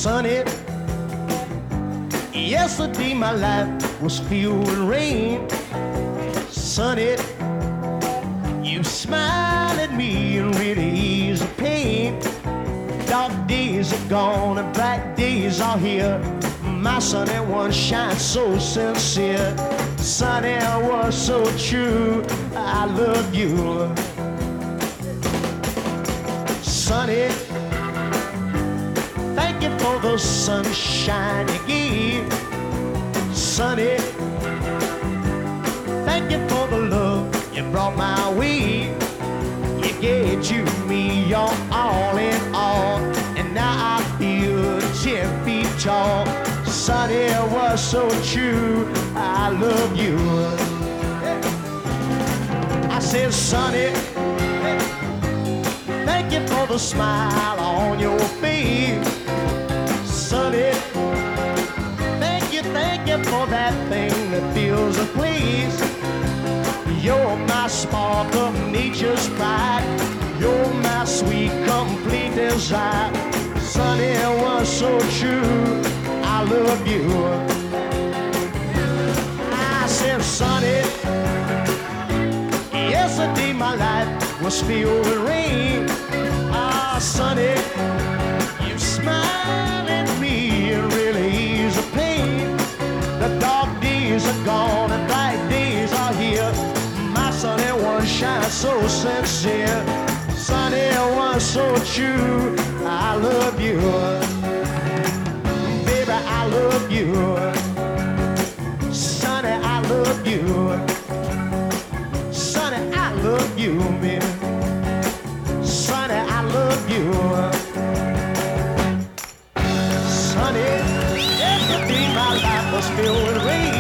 Sunny, yesterday my life was filled with rain. Sunny, you smile at me and really ease the pain. Dark days are gone and bright days are here. My sunny one shines so sincere. Sunny was so true, I love you. Sunny, thank you for the sunshine you gave. Sunny, thank you for the love you brought my way. You gave to me your all in all, and now I feel 10 feet tall. Sunny was so true, I love you. I said, Sunny, thank you for the smile on your face. Sunny, thank you for that thing that fills a place. You're my spark of nature's pride. You're my sweet, complete desire. Sunny was so true, I love you. I said, Sunny, yesterday my life was filled with rain. Ah, Sunny, you smile at me and really ease the pain. The dark days are gone and bright days are here. My sunny one shines so sincere. Sunny one so true, I love you. Baby, I love you. Sunny, I love you. Sunny, I love you, baby. Sunny, I love you. Sunny, yesterday my life was filled with rain.